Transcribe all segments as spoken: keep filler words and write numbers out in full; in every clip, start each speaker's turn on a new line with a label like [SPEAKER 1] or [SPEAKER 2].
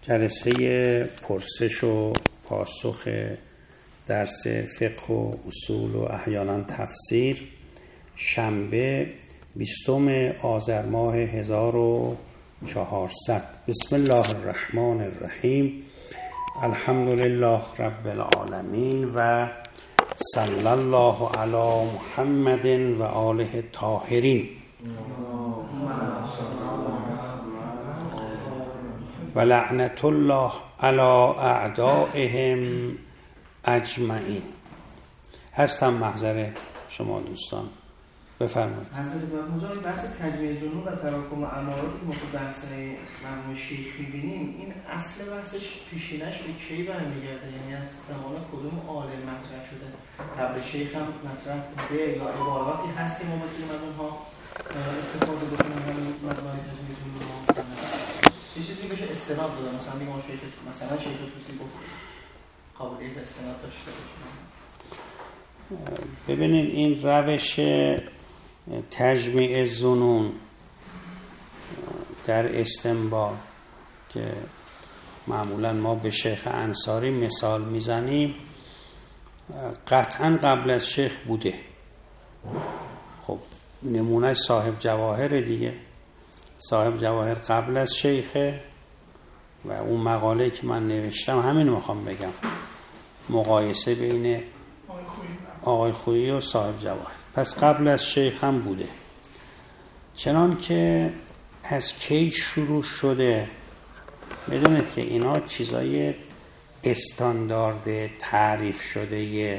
[SPEAKER 1] جلسه پرسش و پاسخ درس فقه و اصول و احیانا تفسیر شنبه بیستم آذر ماه هزار و چهارصد. بسم الله الرحمن الرحیم. الحمد لله رب العالمین و صلی الله علی محمد و آله الطاهرین و لعنت الله علی اعدائهم اجمعین. هستم محضر شما دوستان، بفرمایید.
[SPEAKER 2] حضرت اونجا بحث تجمیع ظنون و تراکم اماراتی که ما تو بحث مرحوم شیخ می‌بینیم، این اصل بحثش پیشینش به کی برمیگرده؟ یعنی از زمان کدوم عالم مطرح شده؟ قبل شیخ هم مطرح بوده یا عباراتی هست که ما بتونیم از اونها استفاده بکنیم همین مبنای تجمیع ظنون رو؟ یه چیزی بشه استناد داده، مثلا دیگه ما شیخ مثلا شیخ توسی گفت قابلیت استناد داشته باشه.
[SPEAKER 1] ببینید این روش تجمیع ظنون در استنباط که معمولا ما به شیخ انصاری مثال میزنیم قطعا قبل از شیخ بوده. خب نمونه صاحب جواهر دیگه، صاحب جواهر قبل از شیخه و اون مقاله که من نوشتم همین میخوام بگم، مقایسه بین آقای خویی و صاحب جواهر، پس قبل از شیخ هم بوده. چنان که از کی شروع شده بدونید که اینا چیزای استاندارد تعریف شده یه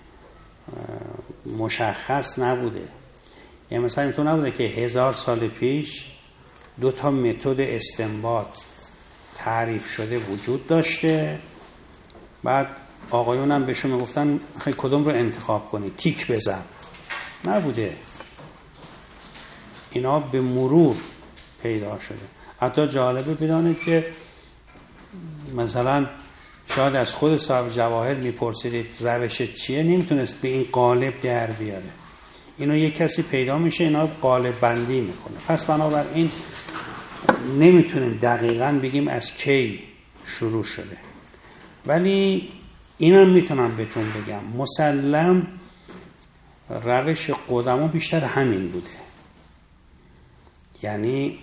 [SPEAKER 1] مشخص نبوده. یعنی مثلا اینطور نبوده که هزار سال پیش دو تا متد استنباط تعریف شده وجود داشته، بعد آقایون هم بهشون میگفتن خیلی کدوم رو انتخاب کنی، تیک بزن. نبوده، اینا به مرور پیدا شده. حتی جالبه بدانید که مثلا شاید از خود صاحب جواهر میپرسیدید روش چیه، نمیتونست به این قالب در بیاره. اینو یک کسی پیدا میشه اینا قالب بندی میکنه. پس بنابراین نمیتونیم دقیقاً بگیم از کی شروع شده، ولی اینم میتونم بهتون بگم مسلم روش قدما بیشتر همین بوده. یعنی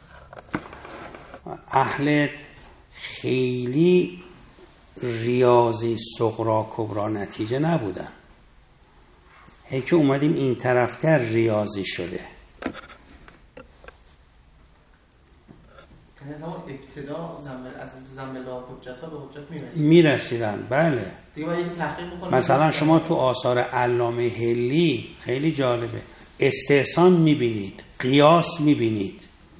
[SPEAKER 1] اهل خیلی ریاضی صغرا کبرا نتیجه نبودن، هی که اومدیم این طرفتر ریاضی شده.
[SPEAKER 2] ابتدا از زمل حجت ها به حجت میرسیدن
[SPEAKER 1] میرسیدن بله.
[SPEAKER 2] دیگه باید تحقیق بکنیم.
[SPEAKER 1] مثلا شما تو آثار علامه حلی خیلی جالبه، استحسان میبینید، قیاس میبینید.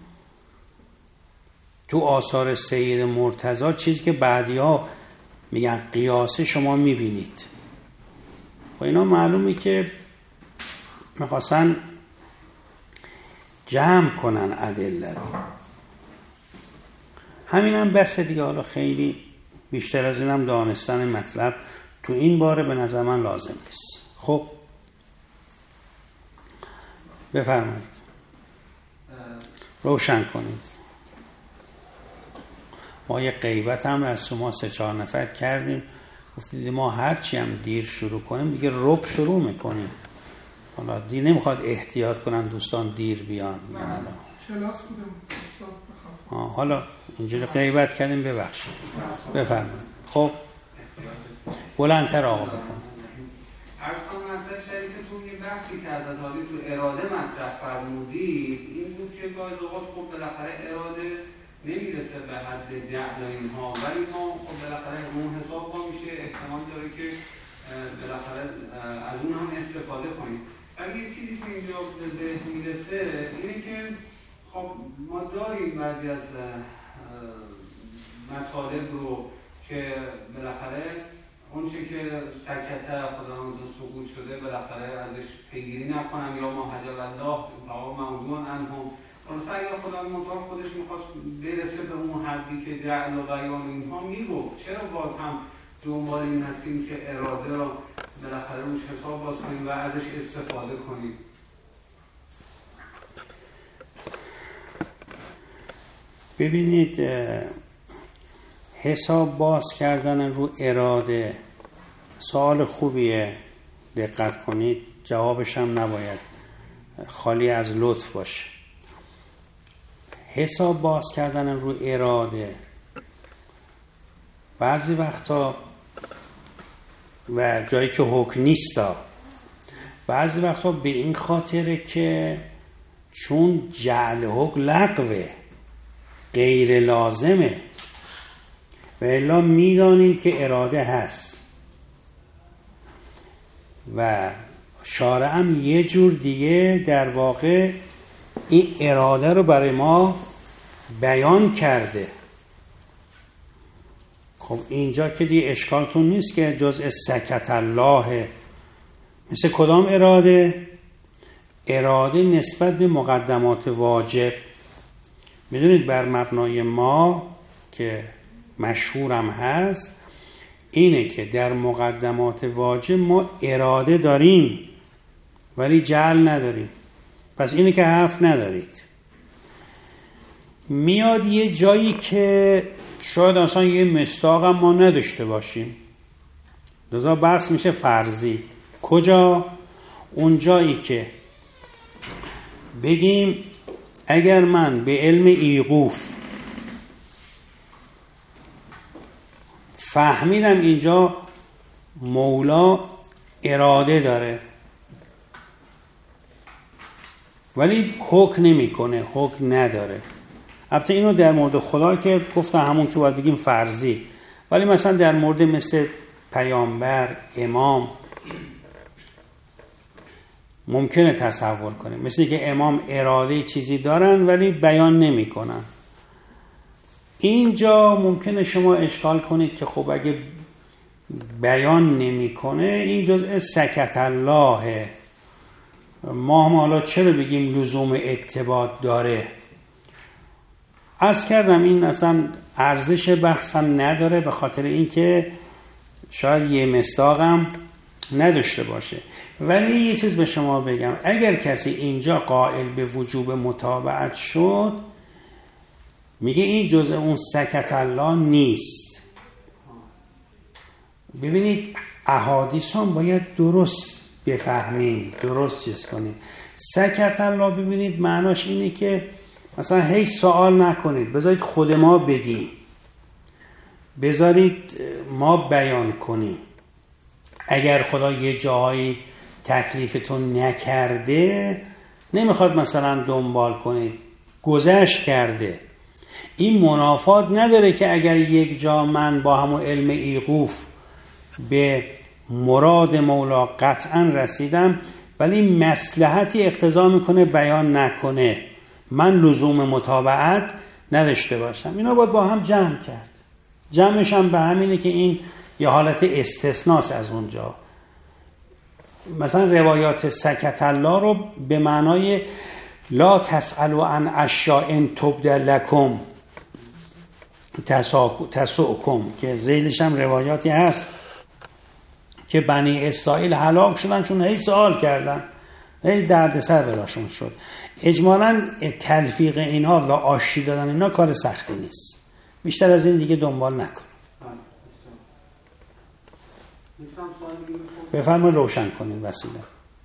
[SPEAKER 1] تو آثار سید مرتضی چیزی که بعدی ها میگن قیاسه شما میبینید. خب اینا معلومه که میخواستن جمع کنن ادله رو. همین هم بس دیگه. حالا خیلی بیشتر از اینم دانستن مطلب تو این باره به نظر من لازم نیست. خب بفرمایید، روشن کنید. ما یه غیبت هم از شما سه چهار نفر کردیم، گفتید ما هرچی هم دیر شروع کنیم دیگه رب شروع میکنیم. حالا دیر نمیخواد احتیاط کنن دوستان دیر بیان.
[SPEAKER 3] کلاس بودم
[SPEAKER 1] آه حالا اینجوری غیبت کردیم، ببخشید. بفرمایید. خب بلندتر آقا بکن.
[SPEAKER 4] عرض کنم نظر شریفتون یه بحثی کردن حالی تو اراده مطرح فرمودید، این بود که گاهی اوقات خب بالاخره اراده نمیرسه به حد جعل اینها، ولی ما خب بالاخره اون حساب ما میشه احتمال داره که بالاخره از اون هم استفاده کنیم. ولی یه چیزی که اینجا به ذهن میرسه اینه که خب ما داریم بعضی از مطالب رو که بالاخره اون چه که سکته خدا همونجا سقوط شده بالاخره ازش پیگیری نکنن یا ما حجب الله و موضوع انهم اصلا اگر خدا منطقه خودش میخواست برسه به اون حدی که جعل و بیان اینها میگو، چرا باز هم دنبال این هستیم که اراده رو بالاخره روش حساب باز کنیم و ازش استفاده کنیم؟
[SPEAKER 1] ببینید حساب باز کردن رو اراده سوال خوبیه، دقت کنید، جوابش هم نباید خالی از لطف باشه. حساب باز کردن رو اراده بعضی وقتا و جایی که حکم نیستا، بعضی وقتا به این خاطره که چون جعل حکم لغوه، غیر لازمه، و الا میدانیم که اراده هست و شارع هم یه جور دیگه در واقع این اراده رو برای ما بیان کرده. خب اینجا که دیگه اشکالتون نیست که جزء سکت الله. مثل کدام اراده؟ اراده نسبت به مقدمات واجب. میدونید بر مبنای ما که مشهورم هست اینه که در مقدمات واجب ما اراده داریم ولی جعل نداریم. پس اینه که حرف ندارید. میاد یه جایی که شاید اصلا یه مصداق هم ما نداشته باشیم، لذا بحث میشه فرضی. کجا؟ اون جایی که بگیم اگر من به علم ایقوف فهمیدم اینجا مولا اراده داره ولی حکم نمی کنه، حکم نداره. البته اینو در مورد خدا که گفتم همون که باید بگیم فرضی، ولی مثلا در مورد مثل پیامبر، امام ممکنه تصور کنیم، مثل که امام اراده چیزی دارن ولی بیان نمی کنن. اینجا ممکنه شما اشکال کنید که خب اگه بیان نمی کنه این جزء سکت الله، ما هم حالا چرا بگیم لزوم اتباع داره؟ عرض کردم این اصلا ارزش بحثم نداره، به خاطر اینکه شاید یه مصداقم نداشته باشه. ولی یه چیز به شما بگم، اگر کسی اینجا قائل به وجوب متابعت شد میگه این جزء اون سکت الله نیست. ببینید احادیث هم باید درست بفهمیم، درست چیز کنیم. سکت الله ببینید معناش اینه که مثلا هیچ سوال نکنید، بذارید خود ما بگیم، بذارید ما بیان کنیم. اگر خدا یه جایی تکلیفتون نکرده نمیخواد مثلا دنبال کنید، گذشت کرده. این منافات نداره که اگر یک جا من با همون علم ایقوف به مراد مولا قطعا رسیدم ولی مصلحتی اقتضا میکنه بیان نکنه، من لزوم متابعت نداشته باشم. اینا باید با هم جمع کرد. جمعش هم به همینه که این یه حالت استثناست از اونجا. مثلا روایات سکت الله رو به معنای لا تسألوا عن اشیاء تبدل لکم تسؤکم که ذیلش هم روایاتی هست که بنی اسرائیل هلاک شدن چون هی سوال کردن، هی دردسر براشون شد. اجمالاً تلفیق اینها و آشتی دادن اینا کار سختی نیست، بیشتر از این دیگه دنبال نکن. بفرمایید روشن کنین وسیله.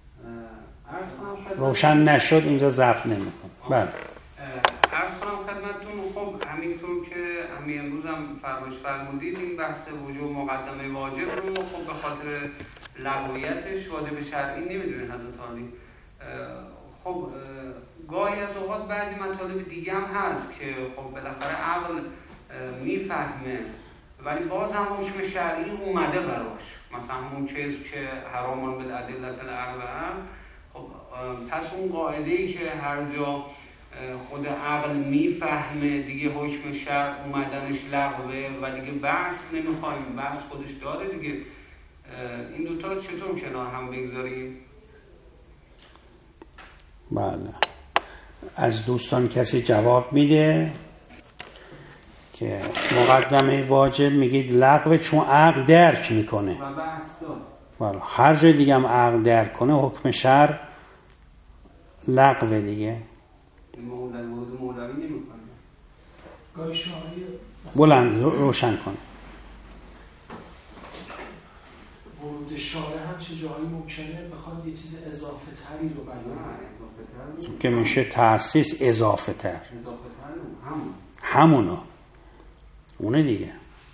[SPEAKER 1] روشن نشد اینجا ضبط نمی‌کنه. بله.
[SPEAKER 4] عرض کنم خدمتتون، خب همینطور که همین امروز هم فرمایش فرمودید این بحث وجوب مقدمه واجب رو خب به خاطر لغویتش واجب شرعی نمیدونید حضرت عالی. خب گاهی از اوقات بعضی مطالب دیگه هم هست که خب بالاخره عقل میفهمه ولی باز هم حکم شرعی اومده براش، مثلا همون کیس که حرامان بالادلة العقل هم. خب پس اون قاعده‌ای که هر جا خود عقل میفهمه دیگه حکم شرع اومدنش لغوه و دیگه بحث نمیخوایم، بحث خودش داره دیگه. این دوتا رو چطور کنار هم بگذاریم؟
[SPEAKER 1] بله. از دوستان کسی جواب میده که مقدمه واجب میگید لغوه چون عقل درک میکنه
[SPEAKER 4] و بحث داره.
[SPEAKER 1] بله. هر جای دیگه هم عقل درک کنه حکم شرع لغوه دیگه.
[SPEAKER 4] مولوی مولوی نمیکنه.
[SPEAKER 3] گاهی شاعری
[SPEAKER 1] بلند روشن کنه.
[SPEAKER 3] ورود شاره هم چه جایی ممکنه بخواد یه چیز اضافه تری رو بیان
[SPEAKER 1] که میشه تأسیس اضافه تر،
[SPEAKER 4] اضافه تر همون
[SPEAKER 1] همونو اونه دیگه.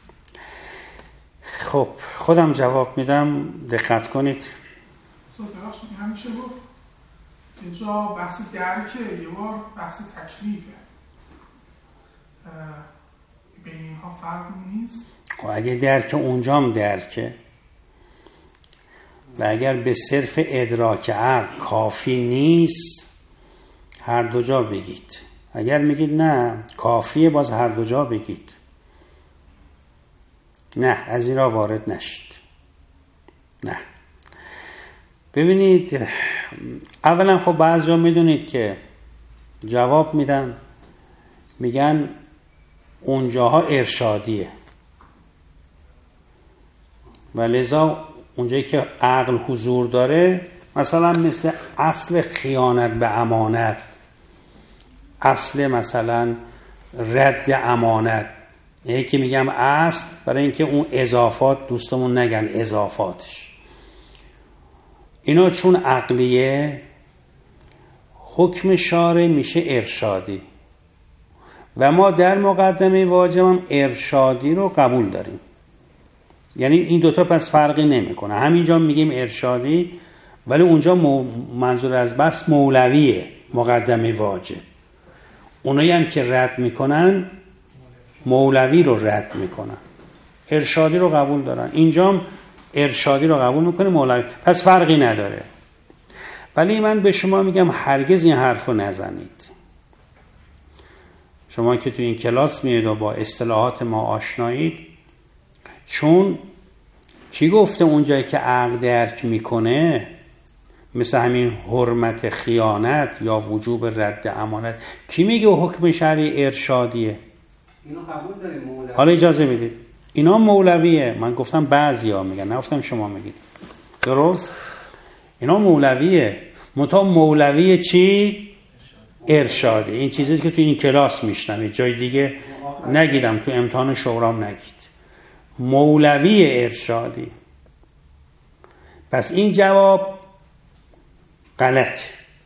[SPEAKER 1] خب خودم جواب میدم، دقت کنید.
[SPEAKER 3] ببخشید همیشه گفت اینجا بحث درکه، یه بار بحث تکلیفه، بین اینها فرق نیست؟
[SPEAKER 1] خب اگه درک اونجا هم درکه و اگر به صرف ادراک عقل کافی نیست هر دو جا بگید. اگر میگید نه کافیه باز هر دو جا بگید. نه از این را وارد نشید. نه ببینید، اولا خب بعضیا میدونید که جواب میدن میگن اونجاها ارشادیه و لذا اونجایی که عقل حضور داره، مثلا مثل اصل خیانت به امانت، اصل مثلا رد امانت، یکی میگم اصل برای اینکه اون اضافات دوستمون نگن اضافاتش، اینا چون عقلیه حکم شارع میشه ارشادی و ما در مقدمه واجب هم ارشادی رو قبول داریم. یعنی این دوتا پس فرقی نمیکنه، همینجا میگیم ارشادی ولی اونجا منظور از بس مولویه، مقدمه واجب. اونایی هم که رد میکنن مولوی رو رد میکنن، ارشادی رو قبول دارن. اینجا هم ارشادی رو قبول میکنه، مولوی، پس فرقی نداره. ولی من به شما میگم هرگز این حرف رو نزنید. شما که تو این کلاس میید و با اصطلاحات ما آشنایید، چون کی گفته اونجایی که عقل درک میکنه مثل همین حرمت خیانت یا وجوب رد امانت، کی میگه حکم شرعی ارشادیه؟
[SPEAKER 4] اینو قبول داریم مولوی.
[SPEAKER 1] حالا اجازه بدید، اینا مولویه. من گفتم بعضیا میگن، نگفتم شما میگید. درست؟ اینا مولویه. متا مولوی چی؟ ارشادی. این چیزی که تو این کلاس میشنوید، جای دیگه نگیدم، تو امتحان شورام نگید. مولوی ارشادی. پس این جواب غلط.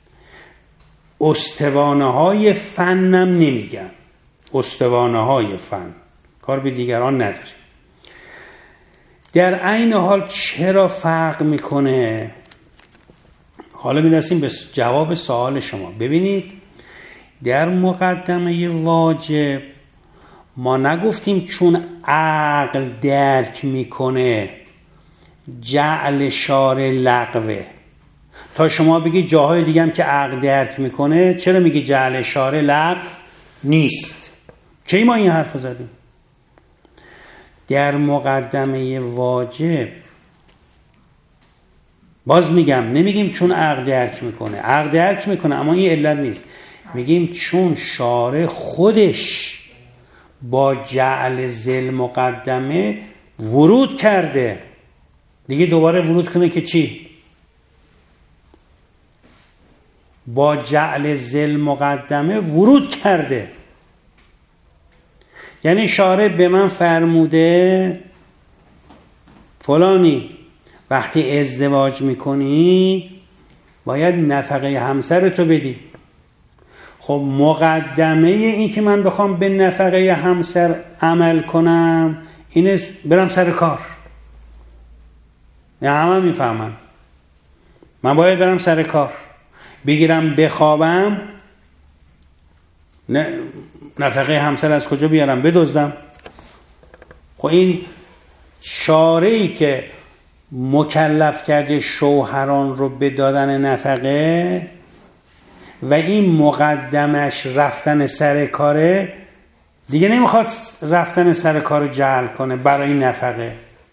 [SPEAKER 1] استوانه های فنم نمیگن، استوانه های فن، کار به دیگران نداره. در عین حال چرا فرق میکنه؟ حالا میرسیم به جواب سوال شما. ببینید در مقدمه واجب ما نگفتیم چون عقل درک میکنه جعل شارع لغوه. تا شما بگید جاهای دیگه هم که عقل درک میکنه، چرا میگی جعل شارع لغو نیست؟ کی ما این حرف زدیم؟ در مقدمه واجب باز میگم نمیگیم چون عقل درک میکنه، عقل درک میکنه اما این علت نیست. میگیم چون شارع خودش با جعل ذل مقدمه ورود کرده، دیگه دوباره ورود کنه که چی؟ با جعل ذل مقدمه ورود کرده. یعنی شارع به من فرموده فلانی وقتی ازدواج میکنی باید نفقه همسرتو بدی. خب مقدمه این که من بخوام به نفقه همسر عمل کنم اینه برم سر کار. نه همه میفهمن من باید برم سر کار، بگیرم بخوابم، نه نفقه همسر از کجا بیارم؟ بدزدم؟ خب این شارعی که مکلف کرده شوهران رو به دادن نفقه و این مقدمش رفتن سر کاره، دیگه نمیخواد رفتن سر کار رو جعل کنه برای نفقه،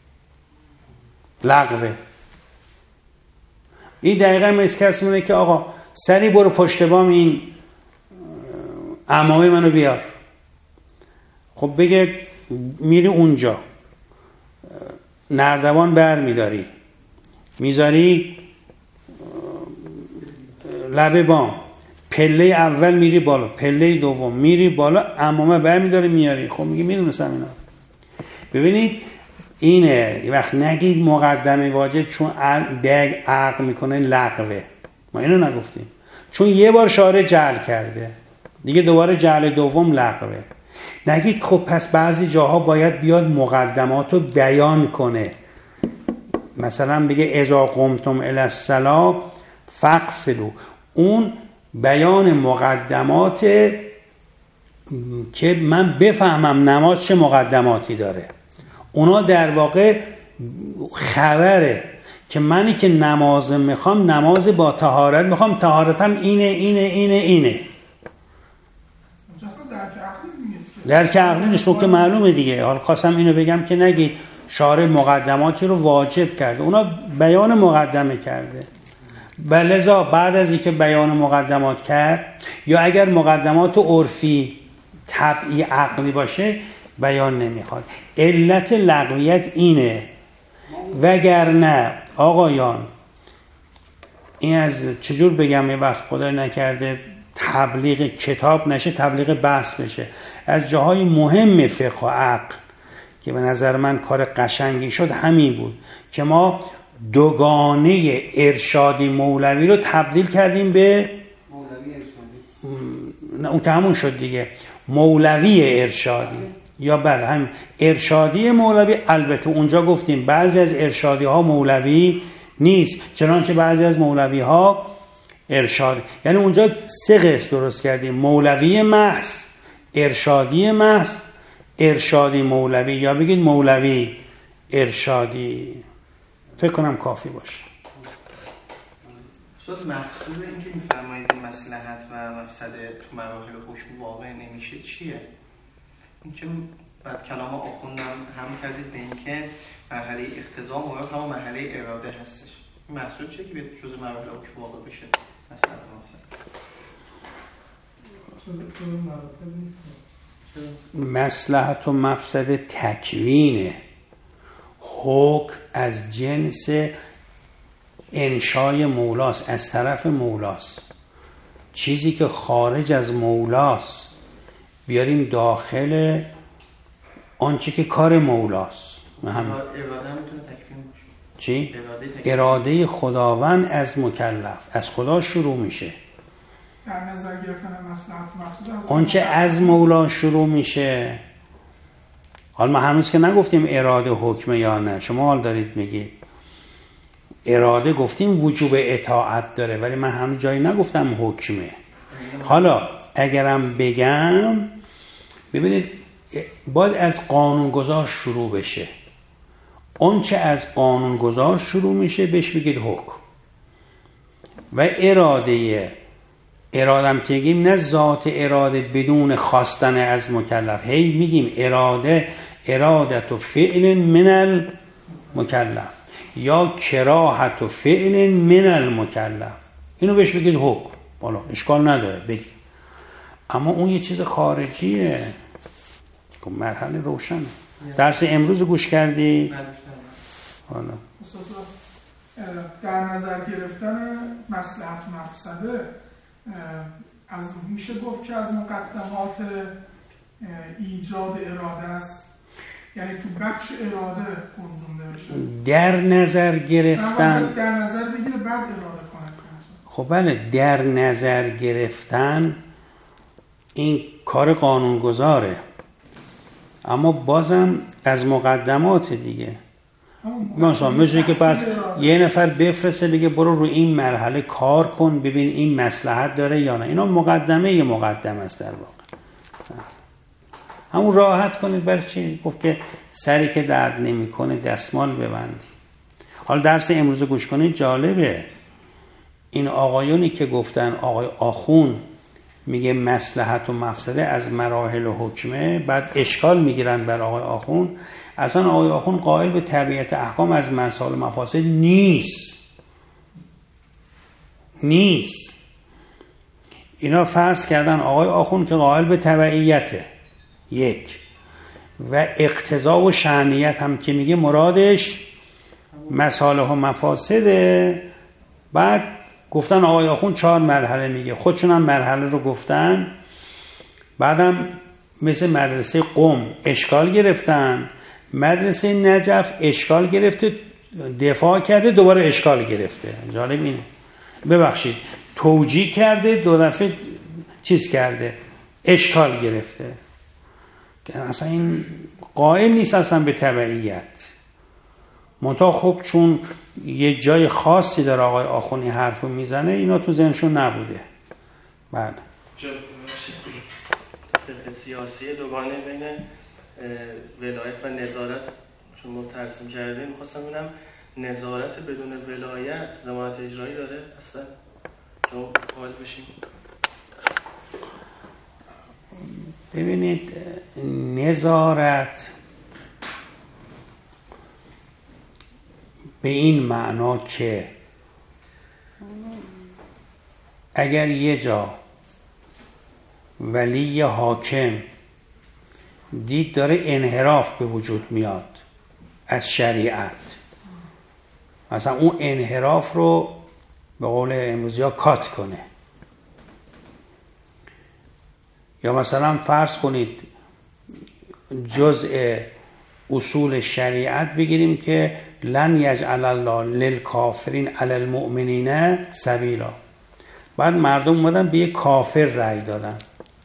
[SPEAKER 1] لغوه. این دقیقا مثل کسی مونه که آقا سری برو پشت بام این عمامه منو بیار. خب بگه میری اونجا نردبان بر میداری میذاری لبه بام، پله اول میری بالا، پله دوم میری بالا، عمامه برمیداری میاری. خب میگه میدونستم اینا. ببینید اینه، یه وقت نگید مقدمه واجب چون بگ عقل میکنه لغوه، ما اینو نگفتیم، چون یه بار شارع جعل کرده دیگه دوباره جعل دوم لغوه. نگید خب پس بعضی جاها باید بیاد مقدماتو بیان کنه، مثلا بگه اذا قمتم الی الصلاة فاغسلوا، اون بیان مقدمات که من بفهمم نماز چه مقدماتی داره. اونا در واقع خبره که منی که نماز میخوام نماز با طهارت میخوام، طهارتم اینه اینه اینه اینه. درک عقلی نیست که معلومه دیگه. حالا خواستم اینو بگم که نگید شارع مقدماتی رو واجب کرده، اونا بیان مقدمه کرده. بلذا بعد از اینکه بیان مقدمات کرد، یا اگر مقدمات عرفی طبعی عقلی باشه بیان نمیخواد. علت لغویت اینه. وگرنه آقایان این از چجور بگم، یه وقت خدا نکرده تبلیغ کتاب نشه، تبلیغ بحث بشه، از جاهای مهم فقه و عقل که به نظر من کار قشنگی شد همین بود که ما دوگانه ارشادی مولوی رو تبدیل کردیم به
[SPEAKER 4] مولوی ارشادی.
[SPEAKER 1] نه اون که همون شد دیگه، مولوی ارشادی. یا بله هم ارشادی مولوی. البته اونجا گفتیم بعضی از ارشادی ها مولوی نیست، چنانچه بعضی از مولوی ها ارشادی، یعنی اونجا سه قسم درست کردیم: مولوی محض، ارشادی محض، ارشادی مولوی، یا بگید مولوی ارشادی. فکر کنم کافی باشه.
[SPEAKER 2] استاد مقصود این که میفرمایید مصلحت و مفسده تو مراحل حکم واقع نمیشه چیه؟ این که بعد کلام آخوندم هم کردید به این که مرحله اقتضا مراد هم مرحله اراده هستش. این مقصود چیه که به جز مراحل حکم واقع بشه مصلحت و مفسده؟
[SPEAKER 1] مصلحت و مفسده تکوینه. حکم از جنس انشای مولاست، از طرف مولاست. چیزی که خارج از مولاست بیاریم داخل آنچه که کار مولاست.
[SPEAKER 2] اراده هم میتونه تکوین باشه.
[SPEAKER 1] چی؟ اراده خداوند از مکلف، از خدا شروع میشه.
[SPEAKER 5] در نظر گرفتن مصلحت مفسده
[SPEAKER 1] آنچه از مولا شروع میشه. حال ما هنوز که نگفتیم اراده حکمه یا نه. شما حال دارید میگید اراده گفتیم وجوب اطاعت داره، ولی من هنوز جایی نگفتم حکمه. حالا اگرم بگم، ببینید باید از قانونگذار شروع بشه. اون چه از قانونگذار شروع میشه بهش بگید حکم. و اراده ارادم که میگیم نه ذات اراده بدون خواستن از مکلف، هی میگیم اراده ارادت و فعل من المکلف یا کراهت و فعل من المکلف، اینو بهش بگید حکم. بالا اشکال نداره بگید، اما اون یه چیز خارجیه. مرحله روشنه. درس امروز گوش کردی؟ حالا
[SPEAKER 5] در نظر گرفتن مصلحت مفسده از میشه گفت که از مقدمات ایجاد اراده است، یعنی تو بخش اراده کنجونده بشه.
[SPEAKER 1] در نظر گرفتن
[SPEAKER 5] در نظر بگیره بعد اراده کنه.
[SPEAKER 1] خب بله، در نظر گرفتن این کار قانونگذاره، اما بازم از مقدمات دیگه. مثلا میشه که پس یه نفر بفرسته بگه برو رو این مرحله کار کن ببین این مصلحت داره یا نه. اینا مقدمه یه مقدمه است در واقع. همون راحت کنید. برای چی؟ گفت که سری که درد نمیکنه دستمال ببندی. حالا درس امروز گوش کنید، جالبه. این آقایونی که گفتن آقای آخون میگه مصلحت و مفسده از مراحل حکمه، بعد اشکال میگیرن بر آقای آخون. اصلا آقای آخون قائل به طبیعت احکام از مصالح و مفاسد نیست نیست اینا فرض کردن آقای آخون که قائل به تبعیته یک، و اقتضا و شأنیت هم که میگه مرادش مصالح و مفاسده. بعد گفتن آقای آخوند چهار مرحله میگه، خودشون هم مرحله رو گفتن. بعدم مثل مدرسه قم اشکال گرفتن، مدرسه نجف اشکال گرفته دفاع کرده دوباره اشکال گرفته. جالب اینه، ببخشید توجیه کرده دو دفعه چیز کرده اشکال گرفته. اصلا این قائل نیست اصلا به تبعیت. منتها خب چون یه جای خاصی در آقای آخوندی حرفو میزنه اینا تو ذهنشون نبوده. بله
[SPEAKER 6] فقه سیاسی دوگانه بین ولایت و نظارت شما ترسیم کردیم، میخواستم ببینم نظارت بدون ولایت ضمانت اجرایی داره اصلا؟ شما قائل بشیم.
[SPEAKER 1] ببینید نظارت به این معنا که اگر یه جا ولی حاکم دید داره انحراف به وجود میاد از شریعت، مثلا اون انحراف رو به قول امروزی ها کات کنه، یا مثلا فرض کنید جزء اصول شریعت بگیریم که لن یجعل الله للکافرین علی المؤمنین سبیلا، بعد مردم اومدن به یک کافر رأی دادن.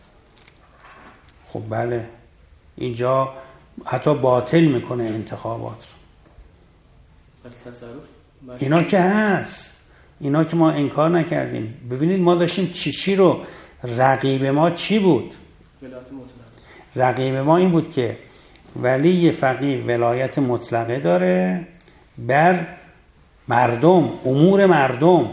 [SPEAKER 1] خب بله اینجا حتی باطل میکنه انتخابات رو.
[SPEAKER 6] پس تصرف
[SPEAKER 1] اینا که هست، اینا که ما انکار نکردیم. ببینید ما داشتیم چی چی رو، رقیب ما چی بود؟
[SPEAKER 6] ولایت مطلقه.
[SPEAKER 1] رقیب ما این بود که ولی فقیه ولایت مطلقه داره بر مردم، امور مردم،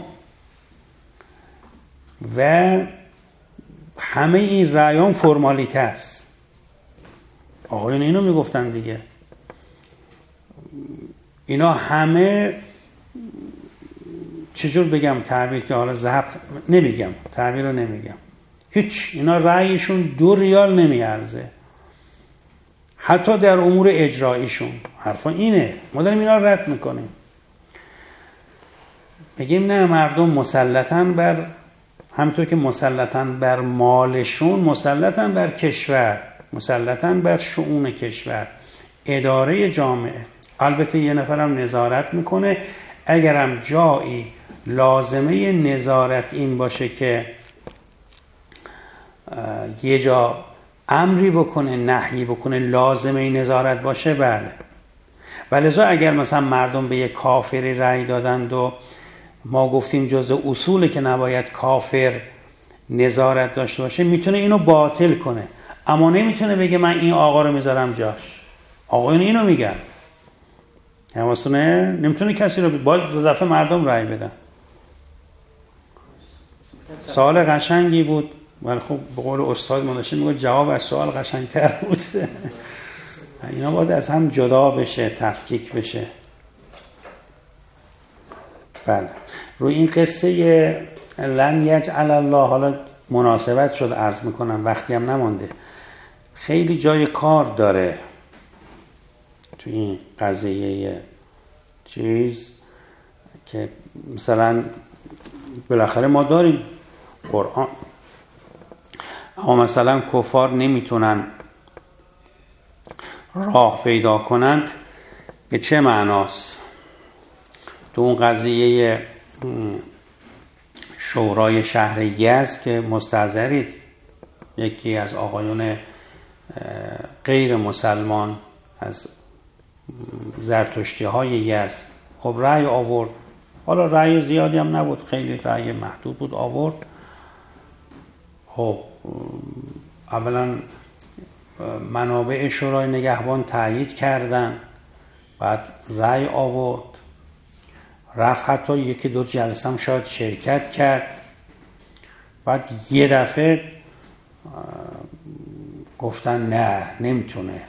[SPEAKER 1] و همه این رأیان فرمالیته است. آقایون اینو میگفتن دیگه، اینا همه چجور بگم تعبیر که حالا ضبط نمیگم، تعبیر رو نمیگم، هیچ، اینا رأیشون دو ریال نمیارزه حتی در امور اجراییشون. حرفا اینه، ما داریم اینا رو رد میکنیم، بگیم نه مردم مسلطن بر، همونطور که مسلطن بر مالشون، مسلطن بر کشور، مسلطن بر شؤون کشور، اداره جامعه. البته یه نفرم نظارت میکنه، اگرم جایی لازمه نظارت این باشه که یه جا امری بکنه نهی بکنه لازمه نظارت باشه، بله. ولذا اگر مثلا مردم به یه کافری رأی دادند و ما گفتیم جزء اصوله که نباید کافر نظارت داشته باشه، میتونه اینو باطل کنه، اما نمیتونه بگه من این آقا رو میذارم جاش. آقایون اینو میگن، حواستونه، نمیتونه کسی رو باید دو دفعه مردم رأی بدن. سوال قشنگی بود، ولی خب به قول استاد مداشی میگه جواب از سوال قشنگتر بود. اینا باید از هم جدا بشه، تفکیک بشه. بله، روی این قصه لن یجعل الله، حالا مناسبت شد عرض میکنم، وقتی هم نمانده، خیلی جای کار داره تو این قضیه چیز که مثلا بالاخره ما داریم قرآن، اما مثلا کفار نمیتونن راه پیدا کنن. به چه معناست؟ تو اون قضیه شورای شهر یزد که مستحضرید، یکی از آقایون غیر مسلمان از زرتشتی های یزد خب رأی آورد، حالا رأی زیادی هم نبود، خیلی رأی محدود بود، آورد. خب اولا منابع شورای نگهبان تایید کردن، بعد رأی آورد، رفت حتی یکی دو جلسه هم شاید شرکت کرد، بعد یه دفعه گفتن نه نمیتونه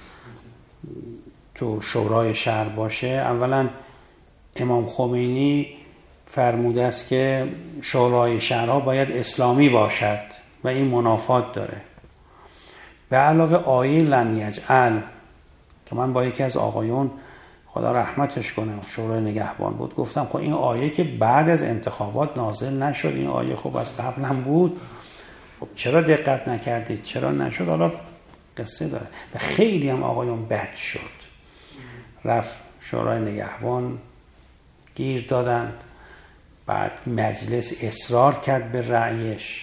[SPEAKER 1] تو شورای شهر باشه. اولا امام خمینی فرموده است که شورای شهرها باید اسلامی باشد و این منافات داره. به علاوه آیه لن یجعل که من با یکی از آقایون خدا رحمتش کنه شورای نگهبان بود، گفتم خب این آیه که بعد از انتخابات نازل نشد، این آیه خب از قبل هم بود، خب چرا دقت نکردید، چرا نشد؟ حالا قصه داره و خیلی هم آقایون بد شد. رفت شورای نگهبان گیر دادن، بعد مجلس اصرار کرد به رأیش،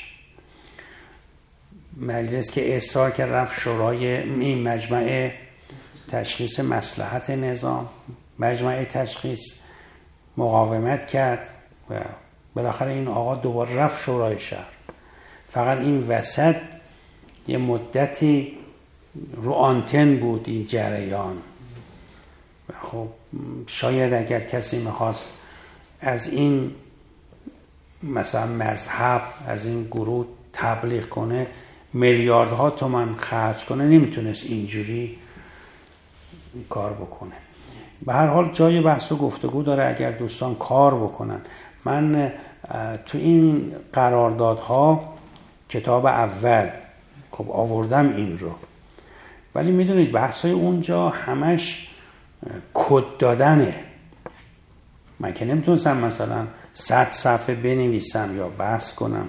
[SPEAKER 1] مجلس که اصرار کرد رفت شورای این مجمع تشخیص مصلحت نظام، مجمع تشخیص مقاومت کرد و بالاخره این آقا دوباره رفت شورای شهر. فقط این وسط یه مدتی رو آنتن بود این جریان. خب شاید اگر کسی میخواست از این مثلا مذهب، از این گروه تبلیغ کنه، میلیاردها تومان خرج کنه، نمیتونست اینجوری کار بکنه. به هر حال جای بحث و گفتگو داره اگر دوستان کار بکنن. من تو این قراردادها کتاب اول خب آوردم این رو، ولی میدونید بحثای اونجا همش کد دادنه. من که نمیتونستم مثلا صد صفحه بنویسم یا بحث کنم.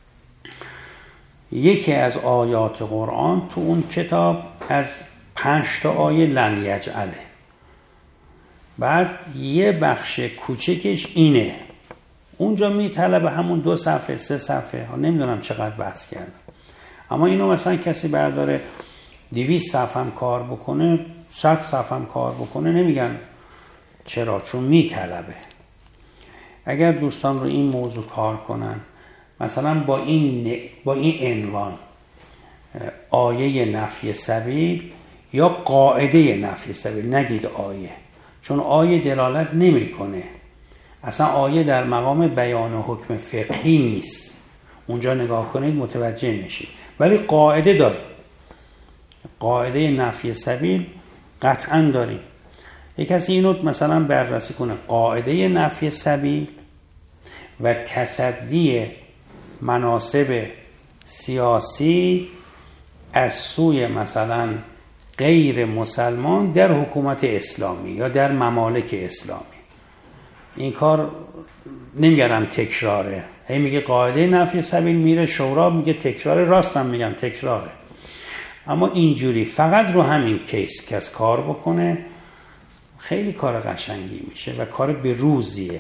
[SPEAKER 1] یکی از آیات قرآن تو اون کتاب از پنج تا آیه لن یجعله، بعد یه بخش کوچکش اینه، اونجا میطلبه همون دو صفحه سه صفحه، نمیدونم چقدر بحث کردم. اما اینو مثلا کسی برداره دویست صفحه هم کار بکنه، صد صفحه هم کار بکنه، نمیگن چرا، چون میطلبه. اگر دوستان رو این موضوع کار کنن، مثلا با این با این عنوان آیه نفی سبیل یا قاعده نفی سبیل، نگید آیه، چون آیه دلالت نمیکنه، اصلا آیه در مقام بیان و حکم فقهی نیست، اونجا نگاه کنید متوجه میشید. ولی قاعده داریم، قاعده نفی سبیل قطعا داریم. یک کسی اینو مثلا بررسی کنه، قاعده نفی سبیل و تصدی مناصب سیاسی از سوی مثلا غیر مسلمان در حکومت اسلامی یا در ممالک اسلامی. این کار نمیگرم تکراره، هی میگه قاعده نفی سبیل، میره شورا میگه تکراره، راستم میگم تکراره. اما اینجوری فقط رو همین کیس کس کار بکنه خیلی کار قشنگی میشه و کار به روزیه.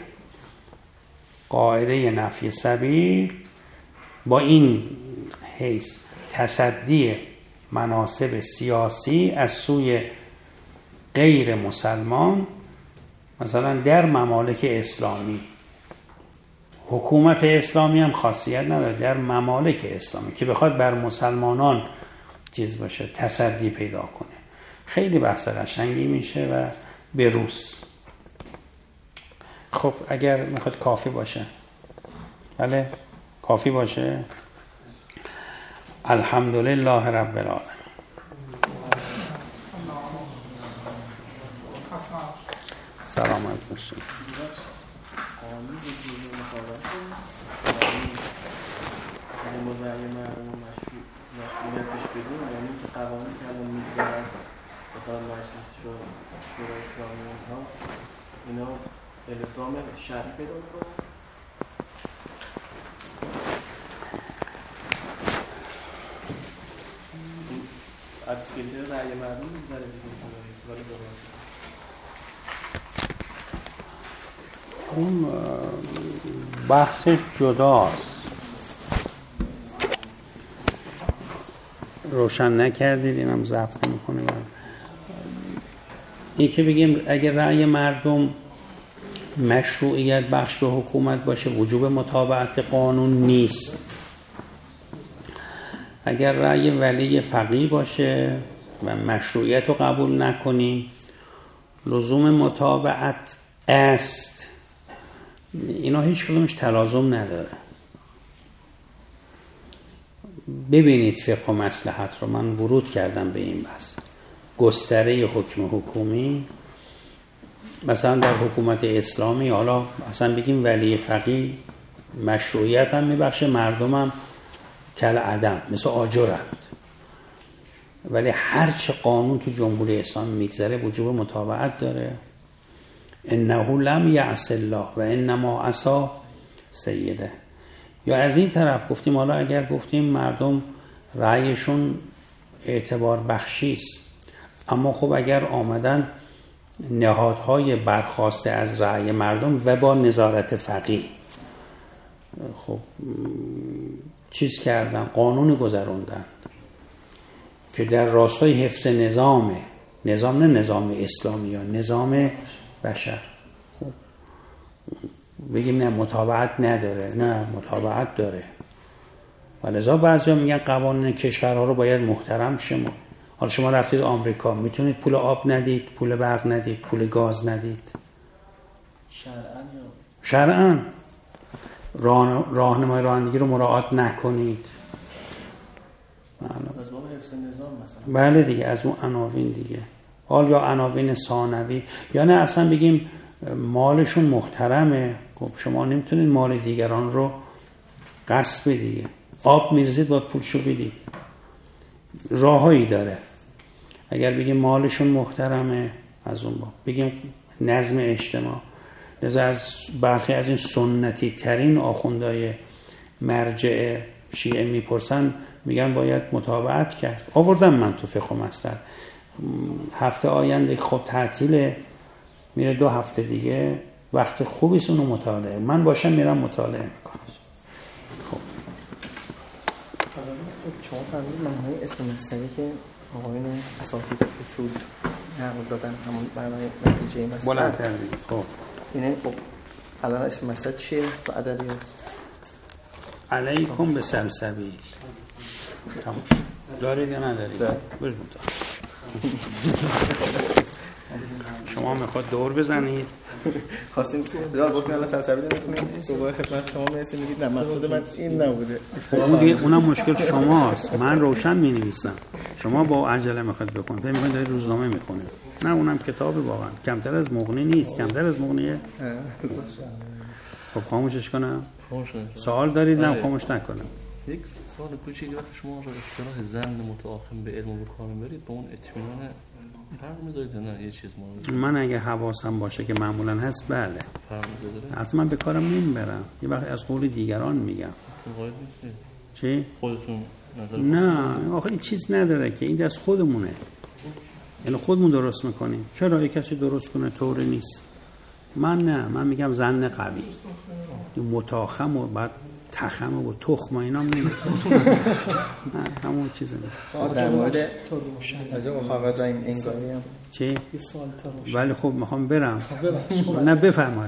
[SPEAKER 1] قاعده نفی سبیل با این حیث تصدی مناصب سیاسی از سوی غیر مسلمان، مثلا در ممالک اسلامی، حکومت اسلامی هم خاصیت نداره، در ممالک اسلامی که بخواد بر مسلمانان چیز باشه، تصدی پیدا کنه، خیلی بحث قشنگی میشه و بروز. خب اگر میخواد کافی باشه، بله کافی باشه. الحمدلله رب العالمین. سلامت باشید.
[SPEAKER 6] مشروعیتش بدون، یعنی که قوانین که الان میگذارن مثلا مجلس شورای اسلامی ها، اینا الزام شرعی پیدا میکنن. از فیلتر رأی مردم میگذاره دیگه، ولی درسته
[SPEAKER 1] اون بحثش جداست، روشن نکردید، اینم ضبط میکنه. این که بگیم اگر رأی مردم مشروعیت بخش به حکومت باشه، وجوب متابعت قانون نیست. اگر رأی ولی فقیه باشه و مشروعیت رو قبول نکنیم، لزوم متابعت است. اینا هیچ کدومش تلازم نداره. ببینید فقه و مصلحت رو، من ورود کردم به این بحث. گستره حکم حکومی مثلا در حکومت اسلامی، حالا مثلا بگیم ولی فقیه مشروعیت هم میبخشه، مردم هم کل عدم مثل آجرند، ولی هرچه قانون تو جمهوری اسلامی میگذره وجوب متابعت داره. انه لم یعص الله و انما عصا سیده. یا از این طرف گفتیم حالا اگر گفتیم مردم رأیشون اعتبار بخشیست، اما خب اگر آمدن نهادهای برخواسته از رأی مردم و با نظارت فقیه خب چیز کردن، قانون گذروندن که در راستای حفظ نظام نظام نه نظام اسلامی یا نظام بشر، خب بگیم نه متابعت نداره، نه متابعت داره. ولذا بعضیا میگن قوانین کشورها رو باید محترم شما. حالا شما رفتید آمریکا، میتونید پول آب ندید، پول برق ندید، پول گاز ندید.
[SPEAKER 6] شرعاً
[SPEAKER 1] شرعاً راهنمای رانندگی رو مراعات نکنید.
[SPEAKER 6] از باب حفظ نظام مثلا.
[SPEAKER 1] بله دیگه، از اون عناوین دیگه. حال یا عناوین ثانوی، یا نه اصلا بگیم مالشون محترمه. خب شما نمیتونید مال دیگران رو غصب دیگه. آب میرزید باید پولشو بدید. راهایی داره. اگر بگیم مالشون محترمه از اون با بگیم نظم اجتماع. لذا از برخی از این سنتی ترین آخوندهای مرجع شیعه میپرسن، میگن باید متابعت کرد. آوردم من تو فقه و مصدر. هفته آینده خب تعطیله، میره دو هفته دیگه، وقت خوبیست اونو مطالعه. من باشم میرم مطالعه میکنم. خب
[SPEAKER 2] شما فرمودید منهای اسم مصدری که آقایون اساتید اصول نقل دادن همون برنامه نتیجه مصدر
[SPEAKER 1] بلندتر دیگه. خب
[SPEAKER 2] اینه خب الان اسم مصدر چیه و ادبیات؟
[SPEAKER 1] علیکم به سلسبیل. تمام دارید یا ندارید؟ برید شما میخواد دور بزنید.
[SPEAKER 2] خواستیم دار گفتن الان سلسبیل نمیتونیم دوباره خدمت شما میرسیم میگید نه مقصود من این نبوده.
[SPEAKER 1] اون دیگه اونم مشکل شماست. من روشن مینویسم، شما با عجله میخواید بخونید، فکر میکنید دارید روزنامه میخونید. نه اونم کتابه، واقعا کمتر از مغنی نیست. کمتر از مغنیه. خب خاموشش کنم؟ سوال دارید؟ نه خاموش نکنم.
[SPEAKER 6] یک سوال کوچیکی، وقتی شما رو اصطلاح زن متعاقم به علم و به کار برید، به اون اطمینان فرق میذارید نه یه چیز مورد؟
[SPEAKER 1] من اگه حواسم باشه که معمولا هست بله.
[SPEAKER 6] فرق میذاره؟
[SPEAKER 1] حتما به کارم نمیبرم. یه وقت از قول دیگران میگم.
[SPEAKER 6] قائل نیستید؟
[SPEAKER 1] چی؟
[SPEAKER 6] خودتون نظر
[SPEAKER 1] نه آخه این چیز نداره که این دست خودمونه. یعنی خودمون درست میکنیم. چرا یک کسی درست کنه طوری نیست؟ من نه، من میگم زن قوی. متاخم و بعد تخم و تخم و اینا نمیگم. همون چیزه.
[SPEAKER 2] در مورد خواهد این انگاری هم
[SPEAKER 1] چی؟
[SPEAKER 5] یه سوال تا
[SPEAKER 1] ولی خب میخوام برم. نه بفرمایید.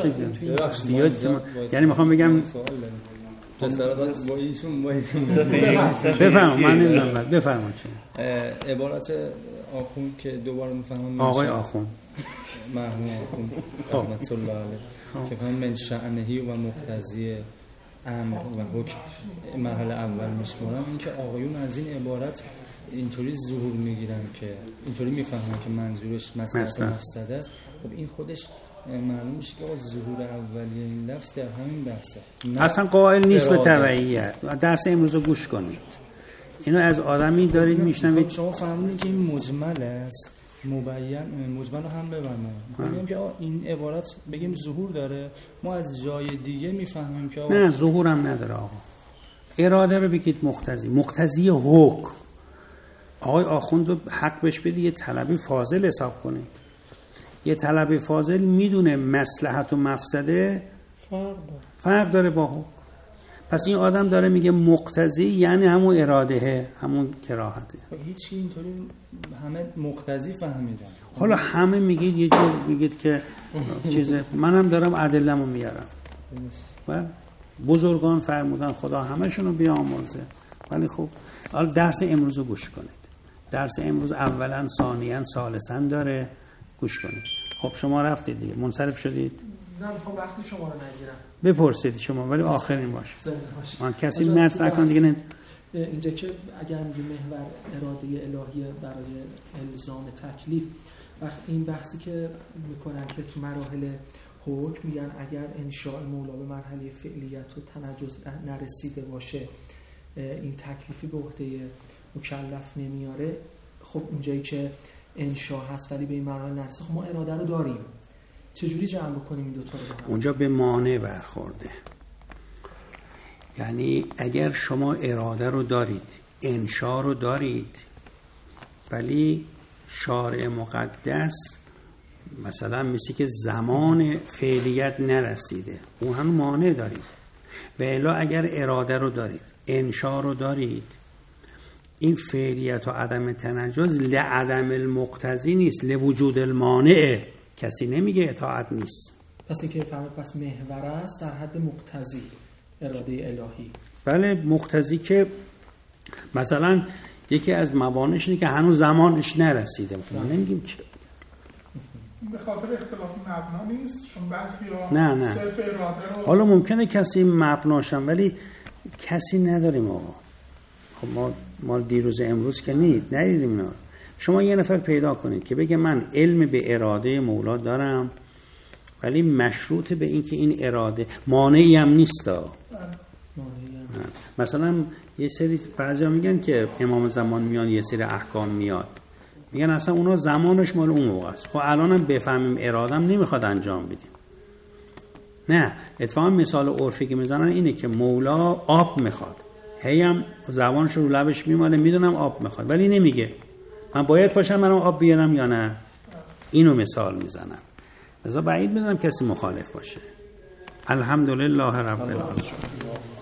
[SPEAKER 1] یعنی میخوام بگم
[SPEAKER 7] پسرات با ایشون با ایشون
[SPEAKER 1] بفرمایید. من نمیدونم بفرمایید.
[SPEAKER 7] عبارت آخوند که دوباره میفهمم
[SPEAKER 1] آقای آخوند
[SPEAKER 7] مرحوم آخوند رحمت الله علیه که فهم من شأنهی و مقتضی امر و حکم مرحله اول میشمارم، این که آقایون از این عبارت اینطوری ظهور میگیرن که اینطوری میفهمن که منظورش مصلحت مفسده است. خب این خودش معلوم میشه که ظهور اولیه این لفظ در همین بحثه.
[SPEAKER 1] اصلا قائل نیست به تبعیت. درس امروز رو گوش کنید. اینو از آدمی دارید میشنوید.
[SPEAKER 7] شما فهمیدید که این مجمل است، مبین مجمل رو هم ببرم. میگم که این عبارت بگیم ظهور داره، ما از جای دیگه میفهمیم که
[SPEAKER 1] نه ظهور هم نداره. آقا اراده رو بگید مقتضی، مقتضی حکم. آقای آخوند رو حق بهش بدید یه طلبی فاضل حساب کنید. یه طلبی فاضل میدونه مصلحت و مفسده
[SPEAKER 5] فرق داره
[SPEAKER 1] فرق داره با حکم. پس این آدم داره میگه مقتضی یعنی همون اراده، همون کراهته.
[SPEAKER 7] هیچ اینطوری همه مقتضی فهمیدن.
[SPEAKER 1] حالا همه میگید یه جور میگید که چیزه، منم دارم ادله‌مو میارم. بله بزرگان فرمودن خدا همشون رو بیامرزه. ولی خب حالا درس امروز رو گوش کنید. درس امروز اولا ثانیا ثالثا داره، گوش کنید. خب شما رفتید دیگه، منصرف شدید؟
[SPEAKER 5] نه میخوام وقتی شما رو نگیرم.
[SPEAKER 1] بپرسید شما ولی آخرین باشه.
[SPEAKER 5] زنده باشه.
[SPEAKER 1] من کسی مطرح کن دیگه نه.
[SPEAKER 5] اینجا که اگر میگه محور اراده الهی برای الزام تکلیف، وقت این بحثی که میکنن که تو مراحل حکم میگن اگر انشاء مولا به مرحله فعلیت و تنجز نرسیده باشه این تکلیفی به عهده مکلف نمیاره. خب اونجایی که انشاء هست ولی به این مرحله نرسه، خب ما اراده رو داریم.
[SPEAKER 3] چجوری جمع بکنیم این دو تا رو با هم؟
[SPEAKER 1] اونجا به مانع برخورده. یعنی اگر شما اراده رو دارید، انشا رو دارید، ولی شارع مقدس مثلا مثل که زمان فعلیت نرسیده، اون هم مانع دارید. و الا اگر اراده رو دارید، انشا رو دارید، این فعلیت و عدم تنجز لعدم المقتضی نیست، لوجود المانع. کسی نمیگه اطاعت نیست.
[SPEAKER 3] پس اینکه فهمید پس محور است در حد مقتضی اراده الهی.
[SPEAKER 1] بله مقتضی که مثلا یکی از موانعش اینه که هنوز زمانش نرسیده. ما نمیگیم که
[SPEAKER 5] به خاطر اختلاف مبنا نیست، چون برخی
[SPEAKER 1] نه نه
[SPEAKER 5] صرف اراده رو
[SPEAKER 1] حالا ممکنه کسی مبناشن ولی کسی نداریم آقا. خب ما ما دیروز امروز که نید ندیدیم اینا. شما یه نفر پیدا کنید که بگه من علم به اراده مولا دارم ولی مشروط به این که این اراده مانعی هم نیست. مثلا یه سری بعضیا میگن که امام زمان میان یه سری احکام میاد، میگن اصلا اونا زمانش مال اون موقع است. خب الانم بفهمیم ارادم نمیخواد انجام بدیم. نه، اتفاقا مثال عرفی که میزنن اینه که مولا آب میخواد، هی هم زبانش رو لبش میماله، میدونم آب میخواد ولی نمیگه من باید پاشم منم آب بیارم یا نه. اینو مثال میزنن. لذا بعید بدونم کسی مخالف باشه. الحمدلله رب العالمین.